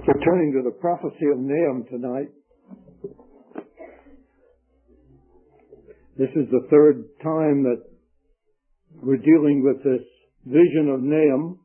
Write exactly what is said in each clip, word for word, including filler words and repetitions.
We're turning to the prophecy of Nahum tonight. This is the third time that we're dealing with this vision of Nahum.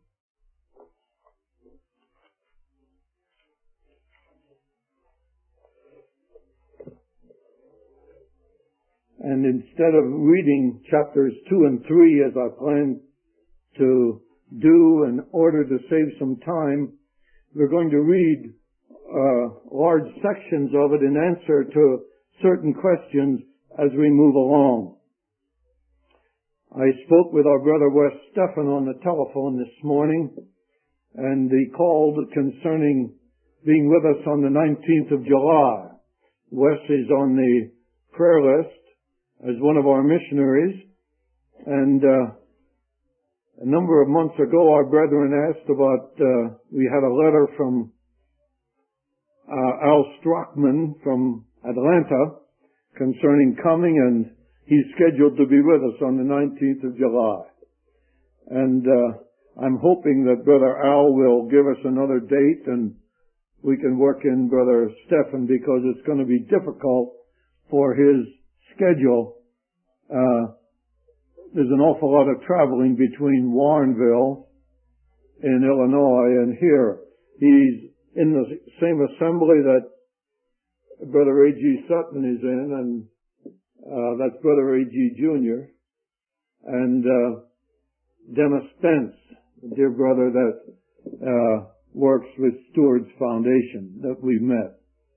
And instead of reading chapters two and three as I plan to do in order to save some time, we're going to read uh, large sections of it in answer to certain questions as we move along. I spoke with our brother Wes Stephan on the telephone this morning, and he called concerning being with us on the nineteenth of July. Wes is on the prayer list as one of our missionaries, and uh, a number of months ago our brethren asked about, uh, we had a letter from uh, Al Strockman from Atlanta concerning coming, and he's scheduled to be with us on the nineteenth of July. And uh, I'm hoping that Brother Al will give us another date and we can work in Brother Stephan, because it's going to be difficult for his schedule. Uh, there's an awful lot of traveling between Warrenville in Illinois and here. He's in the same assembly that Brother A G Sutton is in, and uh, that's Brother A G Junior and uh, Dennis Spence, a dear brother that uh, works with Stewart's Foundation that we've met.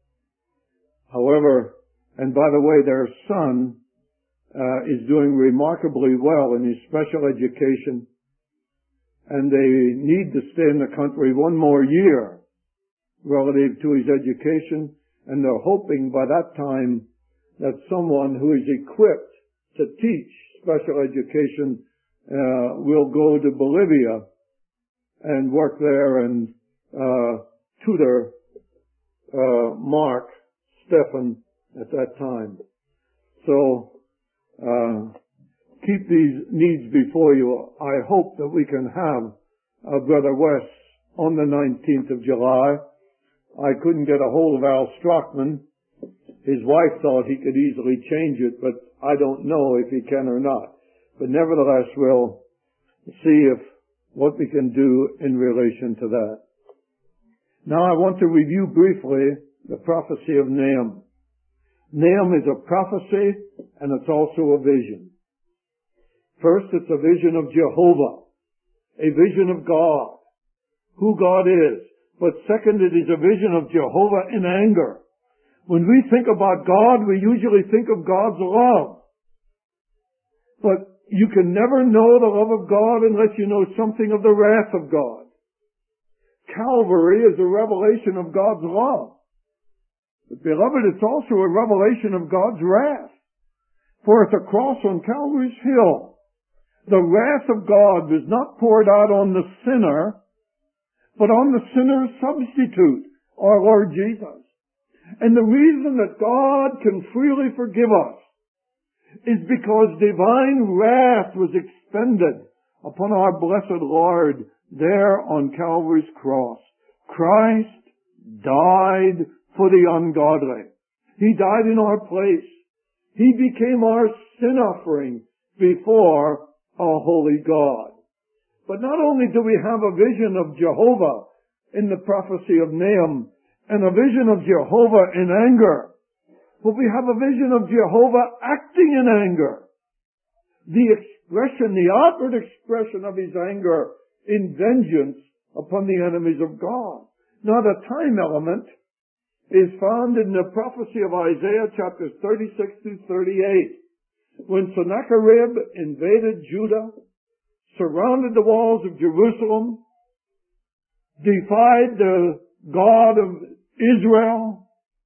However, and by the way, their son uh, is doing remarkably well in his special education, and they need to stay in the country one more year relative to his education, and they're hoping by that time that someone who is equipped to teach special education uh, will go to Bolivia and work there and uh, tutor uh, Mark Stephan at that time. So uh, keep these needs before you. I hope that we can have uh, Brother Wes on the nineteenth of July. I couldn't get a hold of Al Strockman. His wife thought he could easily change it, but I don't know if he can or not. But nevertheless, we'll see if what we can do in relation to that. Now I want to review briefly the prophecy of Nahum. Nahum is a prophecy, and it's also a vision. First, it's a vision of Jehovah, a vision of God, who God is. But second, it is a vision of Jehovah in anger. When we think about God, we usually think of God's love. But you can never know the love of God unless you know something of the wrath of God. Calvary is a revelation of God's love. But beloved, it's also a revelation of God's wrath. For at the cross on Calvary's hill, the wrath of God was not poured out on the sinner, but on the sinner's substitute, our Lord Jesus. And the reason that God can freely forgive us is because divine wrath was expended upon our blessed Lord there on Calvary's cross. Christ died for the ungodly. He died in our place. He became our sin offering before a holy God. But not only do we have a vision of Jehovah in the prophecy of Nahum and a vision of Jehovah in anger, but we have a vision of Jehovah acting in anger. The expression, the outward expression of his anger in vengeance upon the enemies of God. Now the time element is found in the prophecy of Isaiah chapters thirty-six through thirty-eight. When Sennacherib invaded Judah, surrounded the walls of Jerusalem, defied the God of Israel,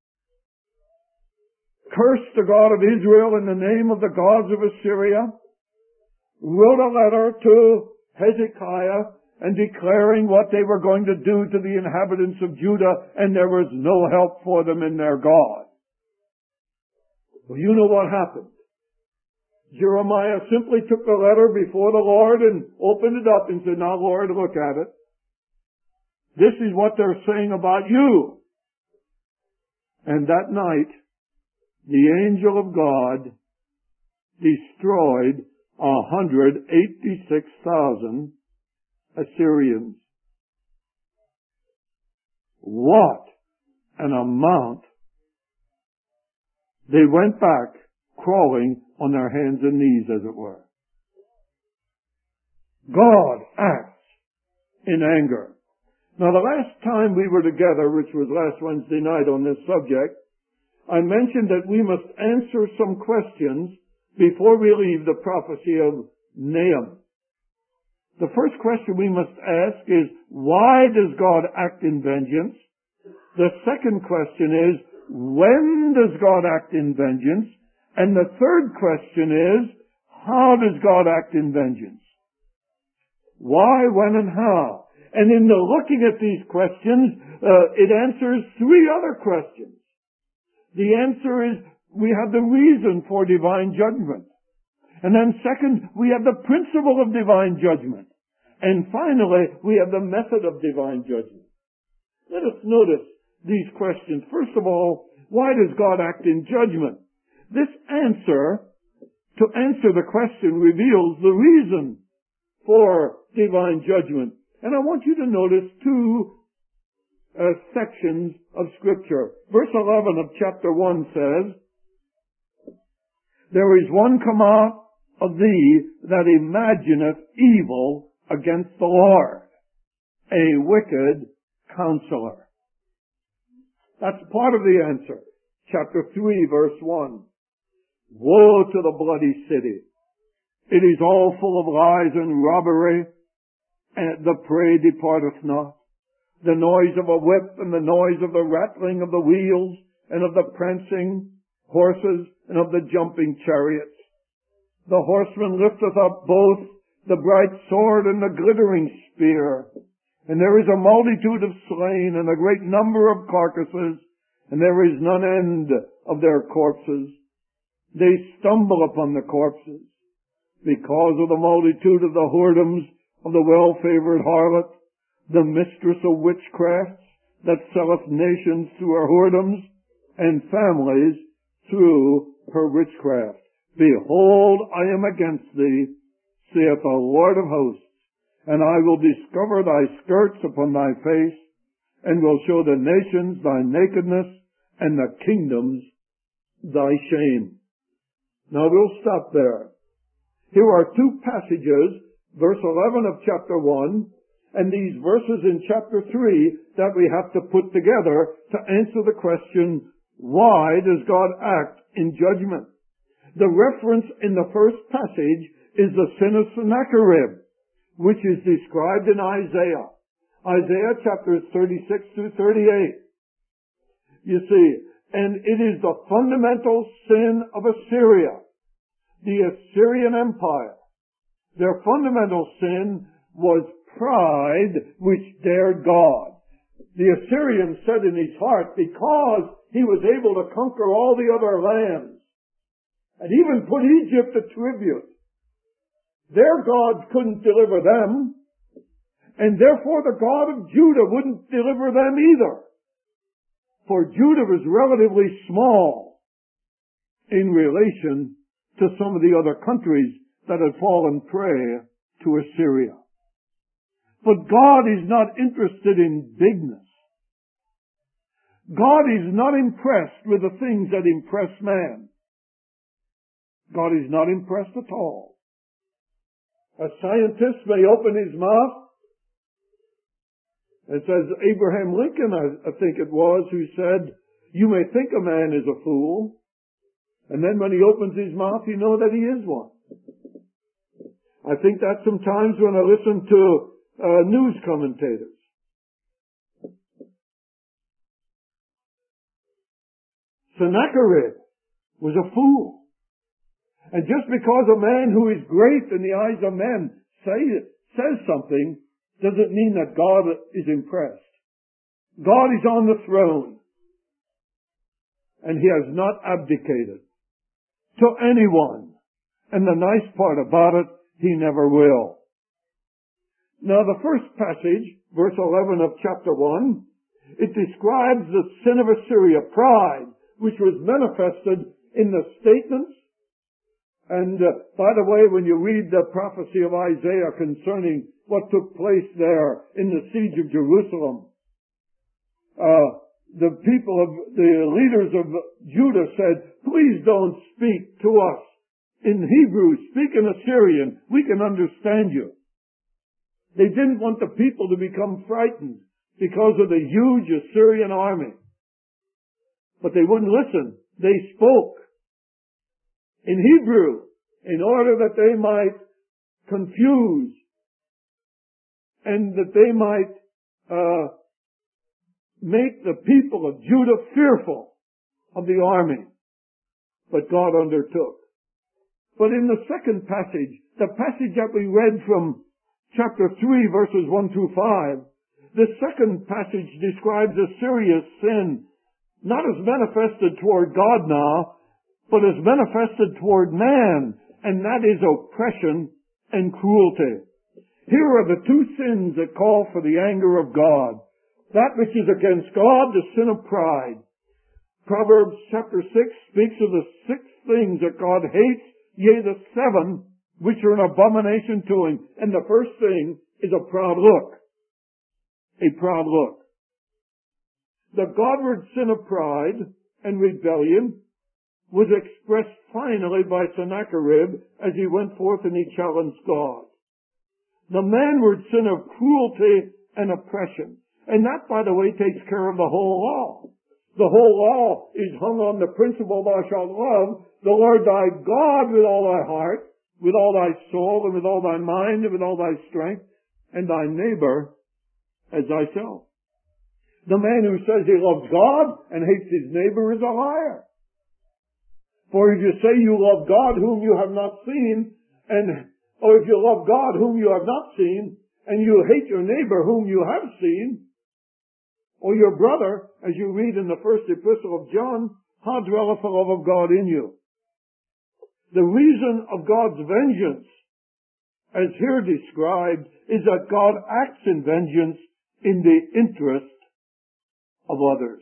cursed the God of Israel in the name of the gods of Assyria, wrote a letter to Hezekiah and declaring what they were going to do to the inhabitants of Judah, and there was no help for them in their God. Well, you know what happened. Jeremiah simply took the letter before the Lord and opened it up and said, now, Lord, look at it. This is what they're saying about you. And that night, the angel of God destroyed one hundred eighty-six thousand Assyrians. What an amount! They went back crawling on their hands and knees, as it were. God acts in anger. Now, the last time we were together, which was last Wednesday night on this subject, I mentioned that we must answer some questions before we leave the prophecy of Nahum. The first question we must ask is, why does God act in vengeance? The second question is, when does God act in vengeance? And the third question is, how does God act in vengeance? Why, when, and how? And in the looking at these questions, uh, it answers three other questions. The answer is, we have the reason for divine judgment. And then second, we have the principle of divine judgment. And finally, we have the method of divine judgment. Let us notice these questions. First of all, why does God act in judgment? This answer, to answer the question, reveals the reason for divine judgment. And I want you to notice two uh, sections of Scripture. Verse eleven of chapter one says, "There is one come out of thee that imagineth evil against the Lord, a wicked counselor." That's part of the answer. Chapter three, verse one. "Woe to the bloody city! It is all full of lies and robbery, and the prey departeth not. The noise of a whip and the noise of the rattling of the wheels and of the prancing horses and of the jumping chariots. The horseman lifteth up both the bright sword and the glittering spear. And there is a multitude of slain and a great number of carcasses, and there is none end of their corpses. They stumble upon the corpses because of the multitude of the whoredoms of the well-favored harlot, the mistress of witchcrafts, that selleth nations through her whoredoms, and families through her witchcraft. Behold, I am against thee, saith the Lord of hosts, and I will discover thy skirts upon thy face, and will show the nations thy nakedness, and the kingdoms thy shame." Now we'll stop there. Here are two passages, verse eleven of chapter one, and these verses in chapter three that we have to put together to answer the question, why does God act in judgment? The reference in the first passage is the sin of Sennacherib, which is described in Isaiah. Isaiah chapters thirty-six through thirty-eight. You see, and it is the fundamental sin of Assyria, the Assyrian Empire. Their fundamental sin was pride which dared God. The Assyrian said in his heart, because he was able to conquer all the other lands, and even put Egypt to tribute, their gods couldn't deliver them, and therefore the God of Judah wouldn't deliver them either. For Judah was relatively small in relation to some of the other countries that had fallen prey to Assyria. But God is not interested in bigness. God is not impressed with the things that impress man. God is not impressed at all. A scientist may open his mouth. It says Abraham Lincoln, I, I think it was, who said, "You may think a man is a fool, and then when he opens his mouth, you know that he is one." I think that sometimes when I listen to uh, news commentators. Sennacherib was a fool. And just because a man who is great in the eyes of men say, says something, doesn't mean that God is impressed. God is on the throne, and He has not abdicated to anyone. And the nice part about it, He never will. Now the first passage, verse eleven of chapter one, it describes the sin of Assyria, pride, which was manifested in the statements. And uh, by the way, when you read the prophecy of Isaiah concerning what took place there in the siege of Jerusalem, uh, the people of, the leaders of Judah said, please don't speak to us in Hebrew, speak in Assyrian, we can understand you. They didn't want the people to become frightened because of the huge Assyrian army. But they wouldn't listen. They spoke in Hebrew in order that they might confuse and that they might uh, make the people of Judah fearful of the army. But God undertook. But in the second passage, the passage that we read from chapter three, verses one through five, the second passage describes Assyria's sin, not as manifested toward God now, but as manifested toward man, and that is oppression and cruelty. Here are the two sins that call for the anger of God. That which is against God, the sin of pride. Proverbs chapter six speaks of the six things that God hates, yea, the seven which are an abomination to him. And the first thing is a proud look. A proud look. The Godward sin of pride and rebellion was expressed finally by Sennacherib as he went forth and he challenged God. The manward sin of cruelty and oppression. And that, by the way, takes care of the whole law. The whole law is hung on the principle, thou shalt love the Lord thy God with all thy heart, with all thy soul, and with all thy mind, and with all thy strength, and thy neighbor as thyself. The man who says he loves God and hates his neighbor is a liar. For if you say you love God whom you have not seen, and or if you love God whom you have not seen, and you hate your neighbor whom you have seen, or your brother, as you read in the first epistle of John, how dwelleth the love of God in you? The reason of God's vengeance, as here described, is that God acts in vengeance in the interest of others.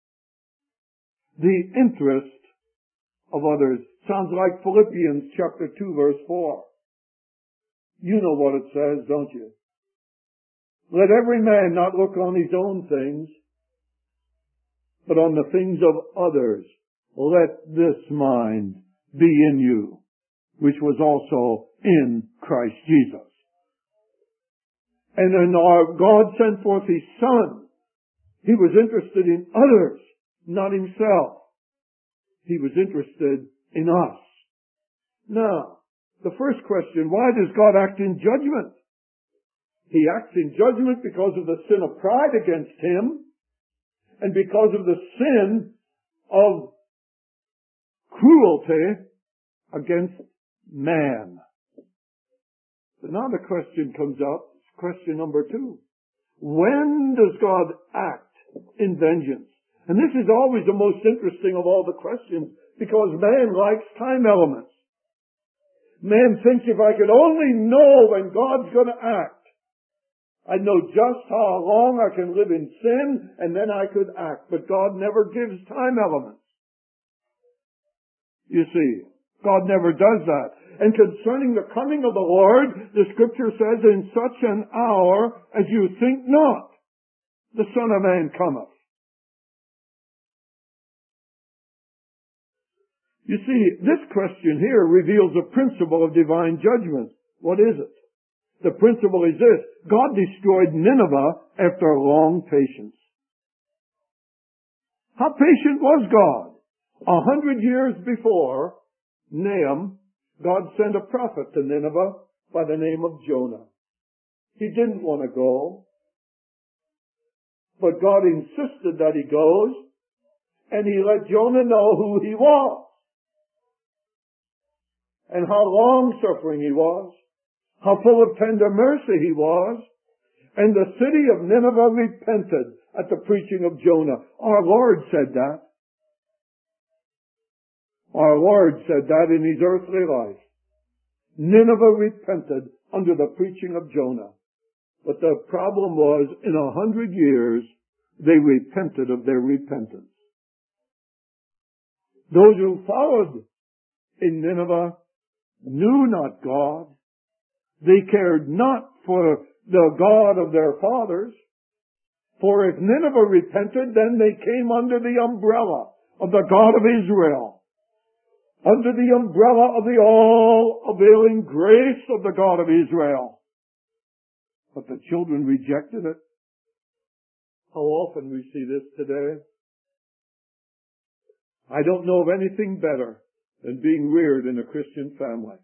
The interest of others. Sounds like Philippians chapter two, verse four. You know what it says, don't you? Let every man not look on his own things, but on the things of others. Let this mind be in you, which was also in Christ Jesus. And then our God sent forth his Son. He was interested in others, not himself. He was interested in us. Now, the first question, why does God act in judgment? He acts in judgment because of the sin of pride against him and because of the sin of cruelty against man. So now the question comes up, question number two. When does God act in vengeance? And this is always the most interesting of all the questions because man likes time elements. Man thinks if I could only know when God's going to act, I'd know just how long I can live in sin, and then I could act. But God never gives time elements. You see, God never does that. And concerning the coming of the Lord, the Scripture says, in such an hour as you think not, the Son of Man cometh. You see, this question here reveals a principle of divine judgment. What is it? The principle is this. God destroyed Nineveh after long patience. How patient was God? A hundred years before Nahum, God sent a prophet to Nineveh by the name of Jonah. He didn't want to go, but God insisted that he goes, and he let Jonah know who he was, and how long-suffering he was, how full of tender mercy he was. And the city of Nineveh repented at the preaching of Jonah. Our Lord said that. Our Lord said that in his earthly life. Nineveh repented under the preaching of Jonah. But the problem was, in a hundred years, they repented of their repentance. Those who followed in Nineveh knew not God. They cared not for the God of their fathers. For if Nineveh repented, then they came under the umbrella of the God of Israel, under the umbrella of the all-availing grace of the God of Israel. But the children rejected it. How often we see this today? I don't know of anything better than being reared in a Christian family.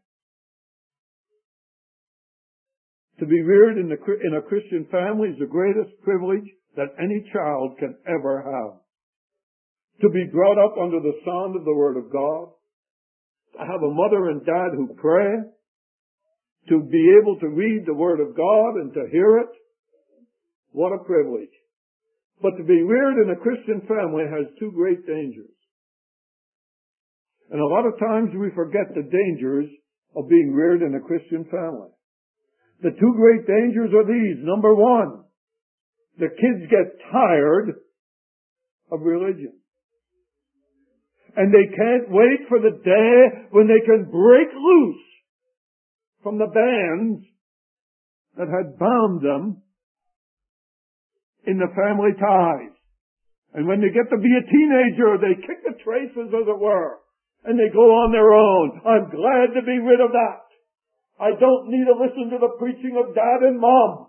To be reared in, the, in a Christian family is the greatest privilege that any child can ever have. To be brought up under the sound of the Word of God, to have a mother and dad who pray, to be able to read the Word of God and to hear it, what a privilege. But to be reared in a Christian family has two great dangers. And a lot of times we forget the dangers of being reared in a Christian family. The two great dangers are these. Number one, the kids get tired of religion. And they can't wait for the day when they can break loose from the bands that had bound them in the family ties. And when they get to be a teenager, they kick the traces, as it were, and they go on their own. I'm glad to be rid of that. I don't need to listen to the preaching of Dad and Mom.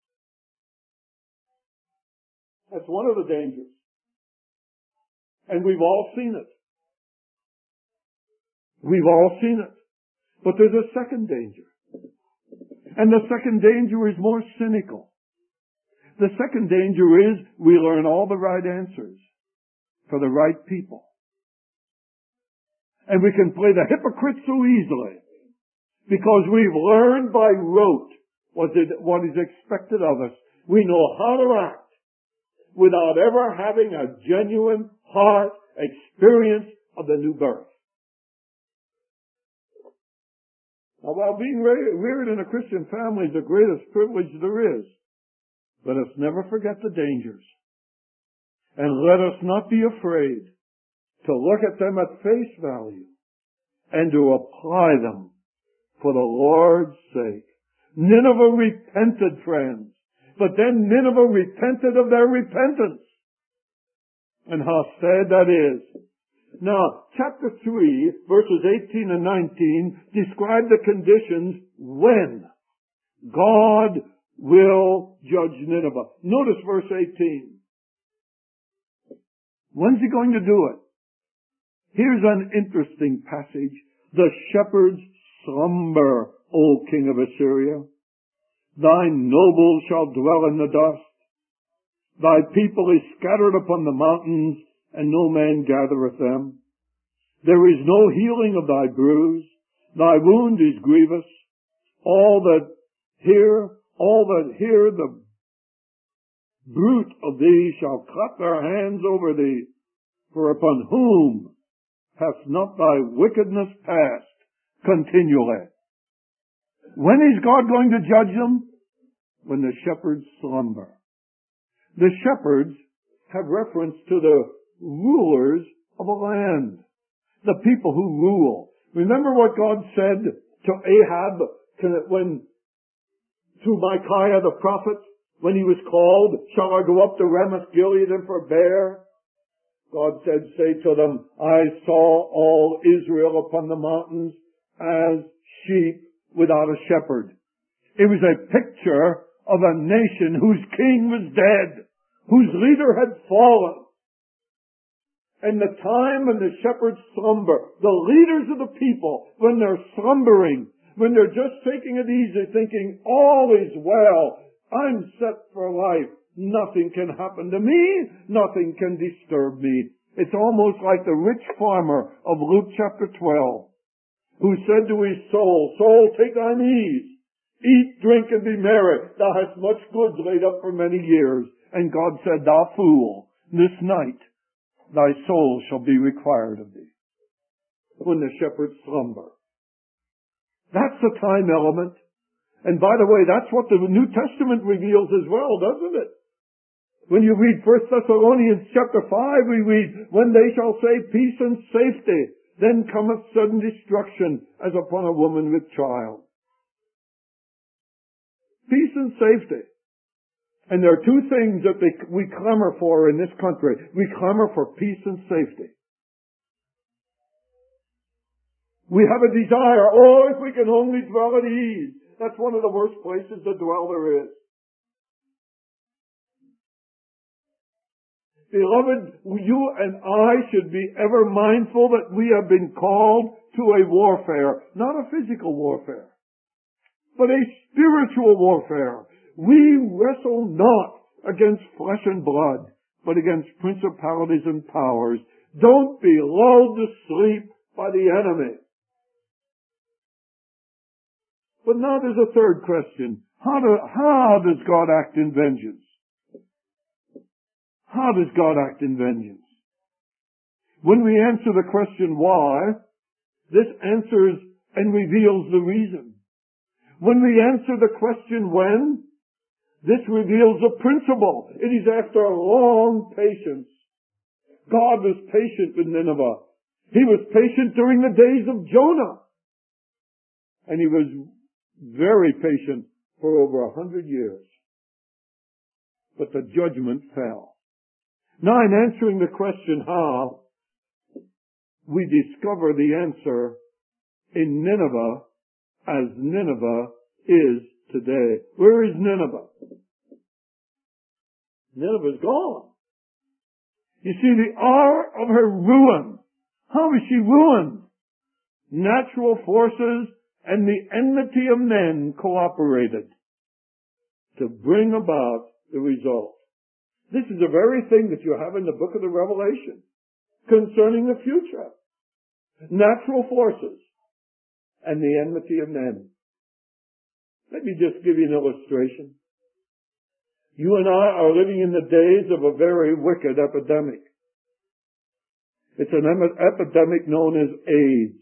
That's one of the dangers. And we've all seen it. We've all seen it. But there's a second danger. And the second danger is more cynical. The second danger is we learn all the right answers for the right people. And we can play the hypocrite so easily because we've learned by rote what is expected of us. We know how to act without ever having a genuine heart experience of the new birth. Now, while being reared in a Christian family is the greatest privilege there is, let us never forget the dangers. And let us not be afraid to look at them at face value and to apply them for the Lord's sake. Nineveh repented, friends, but then Nineveh repented of their repentance. And how sad that is. Now, chapter three, verses eighteen and nineteen describe the conditions when God will judge Nineveh. Notice verse eighteen. When's he going to do it? Here's an interesting passage. The shepherds slumber, O king of Assyria. Thy nobles shall dwell in the dust. Thy people is scattered upon the mountains, and no man gathereth them. There is no healing of thy bruise. Thy wound is grievous. All that hear, all that hear the bruit of thee shall clap their hands over thee. For upon whom hath not thy wickedness passed continually? When is God going to judge them? When the shepherds slumber. The shepherds have reference to the rulers of a land. The people who rule. Remember what God said to Ahab when, through Micaiah the prophet, when he was called, shall I go up to Ramoth Gilead and forbear? God said, say to them, I saw all Israel upon the mountains as sheep without a shepherd. It was a picture of a nation whose king was dead, whose leader had fallen. And the time when the shepherds slumber, the leaders of the people, when they're slumbering, when they're just taking it easy, thinking, all is well, I'm set for life, nothing can happen to me, nothing can disturb me. It's almost like the rich farmer of Luke chapter twelve, who said to his soul, soul, take thine ease, eat, drink, and be merry, thou hast much goods laid up for many years. And God said, thou fool, this night thy soul shall be required of thee. When the shepherds slumber. That's the time element. And by the way, that's what the New Testament reveals as well, doesn't it? When you read First Thessalonians chapter five, we read, when they shall say peace and safety, then cometh sudden destruction as upon a woman with child. Peace and safety. And there are two things that they, we clamor for in this country. We clamor for peace and safety. We have a desire, oh, if we can only dwell at ease. That's one of the worst places to dwell there is. Beloved, you and I should be ever mindful that we have been called to a warfare, not a physical warfare, but a spiritual warfare. We wrestle not against flesh and blood, but against principalities and powers. Don't be lulled to sleep by the enemy. But now there's a third question. How, do, how does God act in vengeance? How does God act in vengeance? When we answer the question why, this answers and reveals the reason. When we answer the question when, this reveals the principle. It is after a long patience. God was patient with Nineveh. He was patient during the days of Jonah. And he was very patient for over a hundred years. But the judgment fell. Now in answering the question how, we discover the answer in Nineveh as Nineveh is today. Where is Nineveh? Nineveh's gone. You see, the hour of her ruin. How is she ruined? Natural forces and the enmity of men cooperated to bring about the result. This is the very thing that you have in the book of the Revelation concerning the future. Natural forces and the enmity of men. Let me just give you an illustration. You and I are living in the days of a very wicked epidemic. It's an epidemic known as AIDS.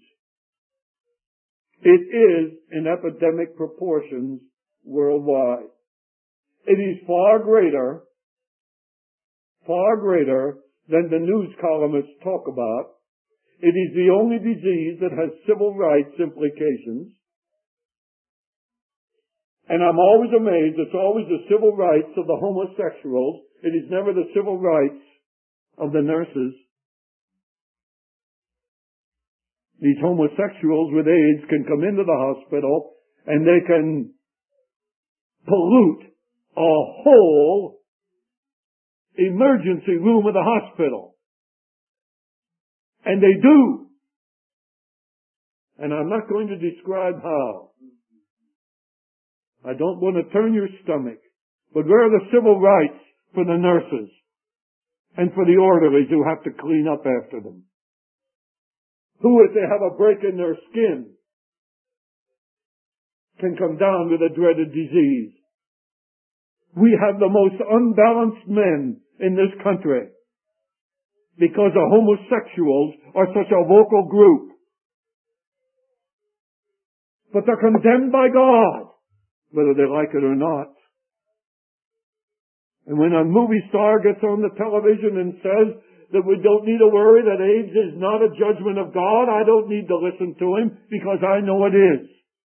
It is in epidemic proportions worldwide. It is far greater, far greater than the news columnists talk about. It is the only disease that has civil rights implications. And I'm always amazed, it's always the civil rights of the homosexuals. It is never the civil rights of the nurses. These homosexuals with AIDS can come into the hospital and they can pollute a whole emergency room of the hospital. And they do. And I'm not going to describe how. I don't want to turn your stomach. But where are the civil rights for the nurses and for the orderlies who have to clean up after them? Who, if they have a break in their skin, can come down with a dreaded disease? We have the most unbalanced men in this country because the homosexuals are such a vocal group. But they're condemned by God, whether they like it or not. And when a movie star gets on the television and says that we don't need to worry that AIDS is not a judgment of God, I don't need to listen to him because I know it is.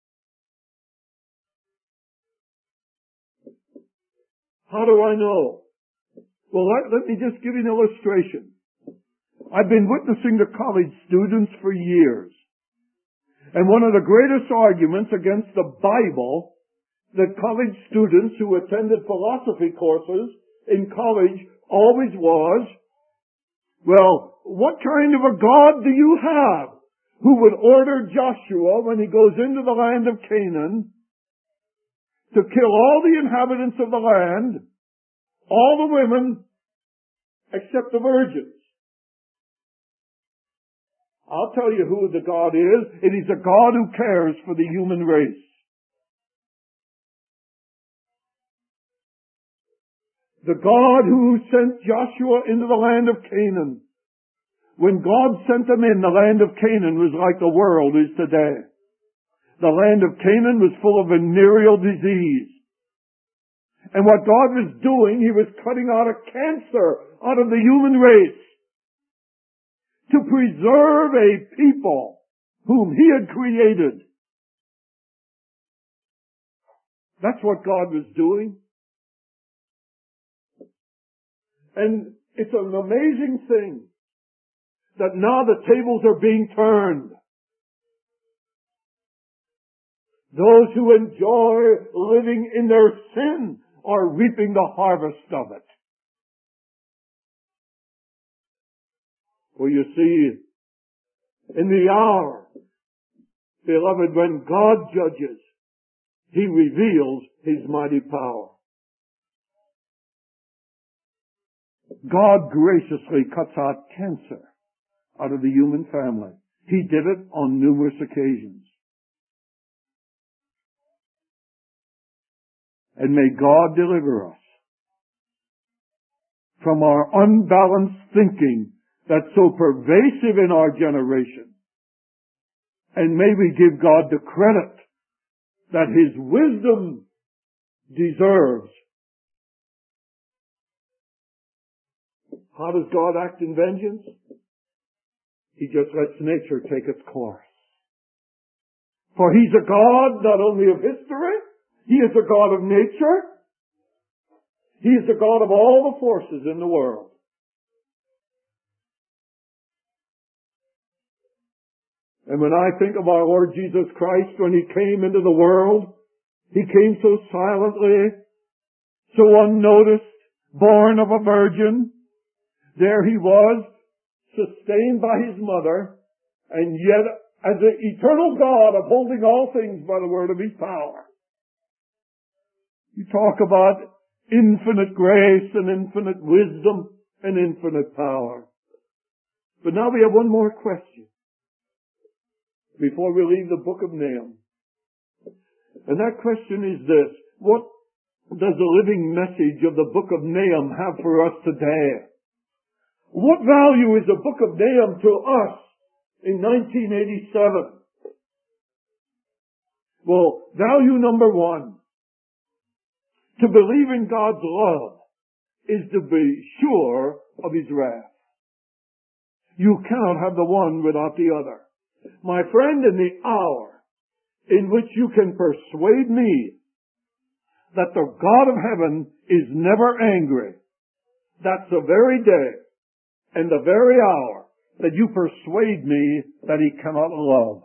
How do I know? Well, let, let me just give you an illustration. I've been witnessing to college students for years. And one of the greatest arguments against the Bible that college students who attended philosophy courses in college always was, well, what kind of a God do you have who would order Joshua when he goes into the land of Canaan to kill all the inhabitants of the land, all the women, except the virgins? I'll tell you who the God is. It is a God who cares for the human race. The God who sent Joshua into the land of Canaan. When God sent them in, the land of Canaan was like the world is today. The land of Canaan was full of venereal disease. And what God was doing, He was cutting out a cancer out of the human race to preserve a people whom He had created. That's what God was doing. And it's an amazing thing that now the tables are being turned. Those who enjoy living in their sin are reaping the harvest of it. For you see, in the hour, beloved, when God judges, He reveals His mighty power. God graciously cuts out cancer out of the human family. He did it on numerous occasions. And may God deliver us from our unbalanced thinking that's so pervasive in our generation. And may we give God the credit that His wisdom deserves. How does God act in vengeance? He just lets nature take its course. For He's a God not only of history, He is a God of nature. He is the God of all the forces in the world. And when I think of our Lord Jesus Christ, when He came into the world, He came so silently, so unnoticed, born of a virgin. There He was, sustained by His mother, and yet as the eternal God upholding all things by the word of His power. You talk about infinite grace and infinite wisdom and infinite power. But now we have one more question before we leave the book of Nahum. And that question is this: what does the living message of the book of Nahum have for us today? What value is the book of Nahum to us in nineteen eighty-seven? Well, value number one: to believe in God's love is to be sure of His wrath. You cannot have the one without the other. My friend, in the hour in which you can persuade me that the God of heaven is never angry, that's the very day and the very hour that you persuade me that He cannot love.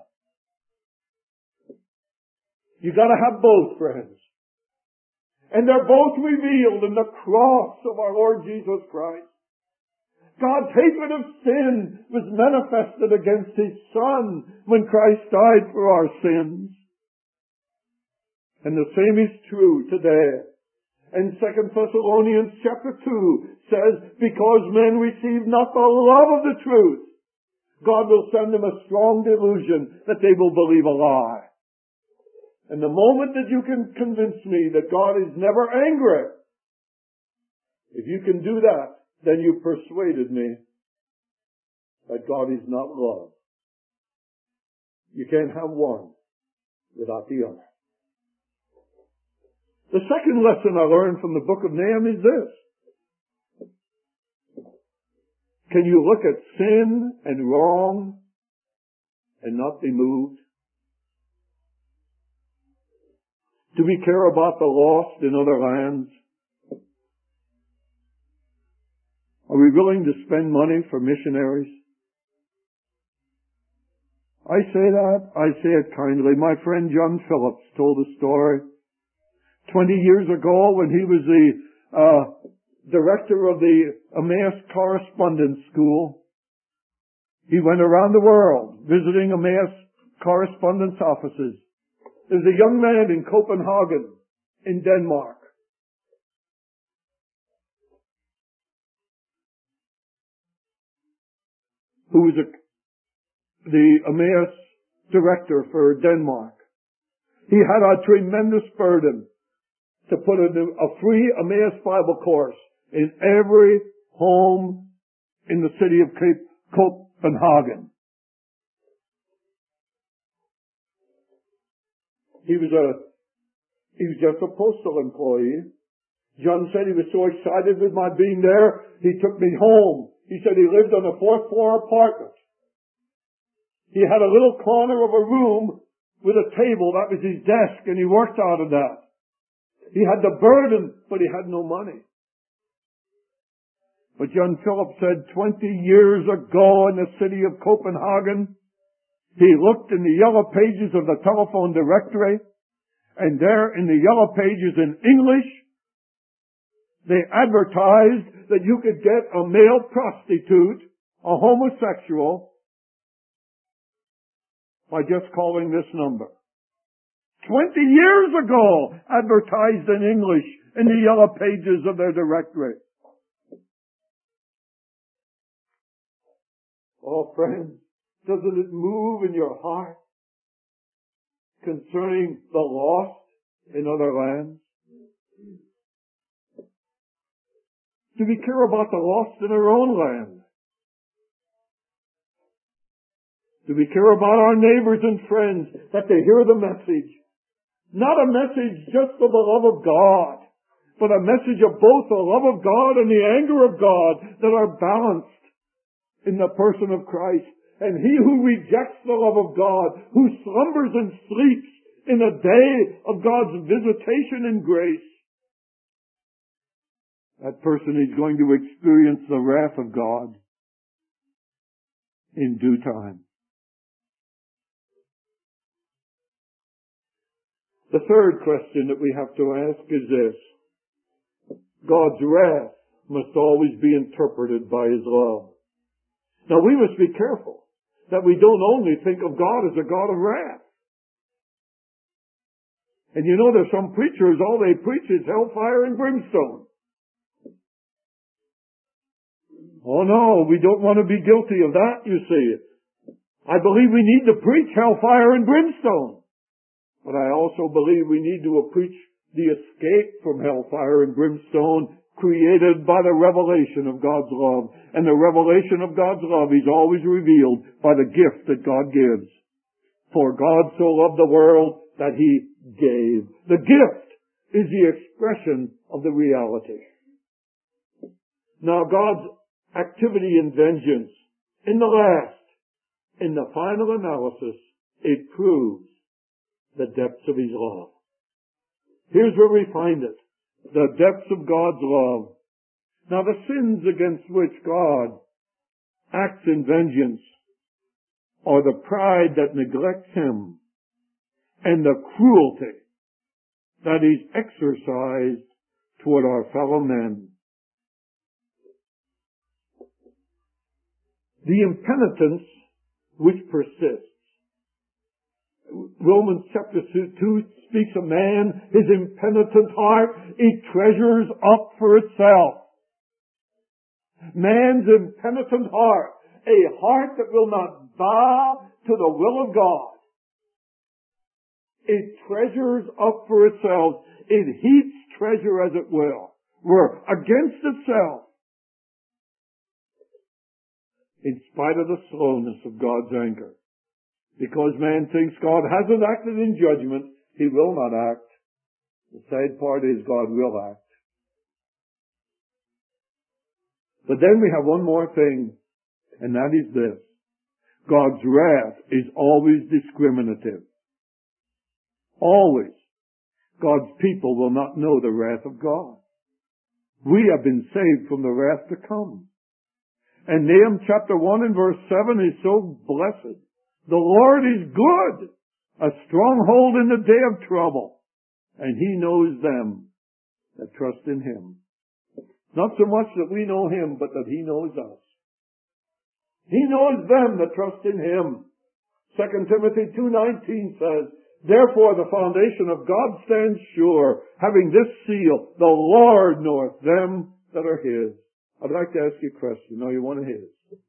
You gotta have both, friends. And they're both revealed in the cross of our Lord Jesus Christ. God's hatred of sin was manifested against His Son when Christ died for our sins. And the same is true today. And Second Thessalonians chapter two says, because men receive not the love of the truth, God will send them a strong delusion that they will believe a lie. And the moment that you can convince me that God is never angry, if you can do that, then you persuaded me that God is not love. You can't have one without the other. The second lesson I learned from the book of Nahum is this: can you look at sin and wrong and not be moved? Do we care about the lost in other lands? Are we willing to spend money for missionaries? I say that, I say it kindly. My friend John Phillips told a story twenty years ago when he was the uh, director of the Emmaus Correspondence School. He went around the world visiting Emmaus correspondence offices. There was a young man in Copenhagen, in Denmark, who was a, the Emmaus director for Denmark. He had a tremendous burden to put a, a free Emmaus Bible course in every home in the city of Cape, Copenhagen. He was a, he was just a postal employee. John said he was so excited with my being there, he took me home. He said he lived on a fourth floor apartment. He had a little corner of a room with a table. That was his desk, and he worked out of that. He had the burden, but he had no money. But John Philip said twenty years ago in the city of Copenhagen, he looked in the yellow pages of the telephone directory, and there in the yellow pages in English, they advertised that you could get a male prostitute, a homosexual, by just calling this number. Twenty years ago, advertised in English in the yellow pages of their directory. Oh, friends, doesn't it move in your heart concerning the lost in other lands? Do we care about the lost in our own land? Do we care about our neighbors and friends, that they hear the message? Not a message just of the love of God, but a message of both the love of God and the anger of God that are balanced in the person of Christ. And he who rejects the love of God, who slumbers and sleeps in the day of God's visitation and grace, that person is going to experience the wrath of God in due time. The third question that we have to ask is this: God's wrath must always be interpreted by His love. Now we must be careful that we don't only think of God as a God of wrath. And you know, there's some preachers, all they preach is hellfire and brimstone. Oh no, we don't want to be guilty of that, you see. I believe we need to preach hellfire and brimstone. But I also believe we need to preach the escape from hellfire and brimstone created by the revelation of God's love. And the revelation of God's love is always revealed by the gift that God gives. For God so loved the world that He gave. The gift is the expression of the reality. Now God's activity in vengeance, in the last, in the final analysis, it proves the depths of His love. Here's where we find it. The depths of God's love. Now the sins against which God acts in vengeance are the pride that neglects Him and the cruelty that is exercised toward our fellow men. The impenitence which persists. Romans chapter two speaks of man, his impenitent heart, it treasures up for itself. Man's impenitent heart, a heart that will not bow to the will of God. It treasures up for itself. It heaps treasure as it will. We're against itself. In spite of the slowness of God's anger. Because man thinks God hasn't acted in judgment, He will not act. The sad part is God will act. But then we have one more thing, and that is this. God's wrath is always discriminative. Always. God's people will not know the wrath of God. We have been saved from the wrath to come. And Nahum chapter one and verse seven is so blessed. The Lord is good, a stronghold in the day of trouble, and He knows them that trust in Him. Not so much that we know Him, but that He knows us. He knows them that trust in Him. Second Timothy two nineteen says, Therefore the foundation of God stands sure, having this seal, the Lord knoweth them that are His. I'd like to ask you a question. Are you one of His?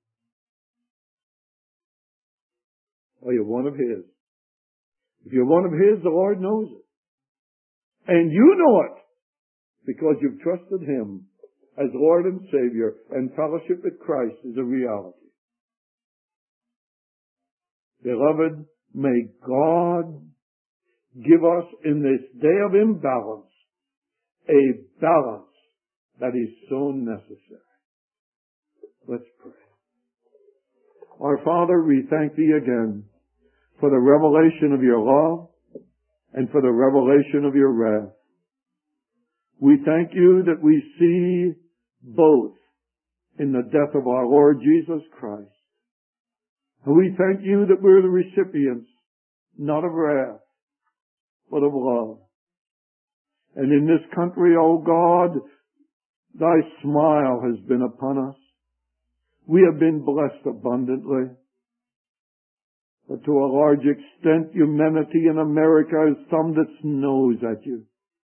Are you one of His? If you're one of His, the Lord knows it. And you know it because you've trusted Him as Lord and Savior, and fellowship with Christ is a reality. Beloved, may God give us in this day of imbalance a balance that is so necessary. Let's pray. Our Father, we thank Thee again for the revelation of Your love and for the revelation of Your wrath. We thank You that we see both in the death of our Lord Jesus Christ. And we thank You that we're the recipients, not of wrath, but of love. And in this country, O God, Thy smile has been upon us. We have been blessed abundantly. But to a large extent, humanity in America is thumb that snows at You.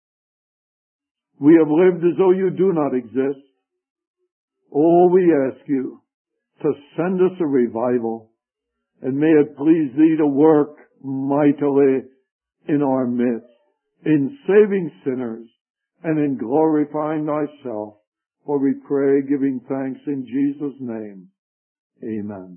We have lived as though You do not exist. Oh, we ask You to send us a revival, and may it please Thee to work mightily in our midst, in saving sinners and in glorifying Thyself. For we pray, giving thanks in Jesus' name. Amen.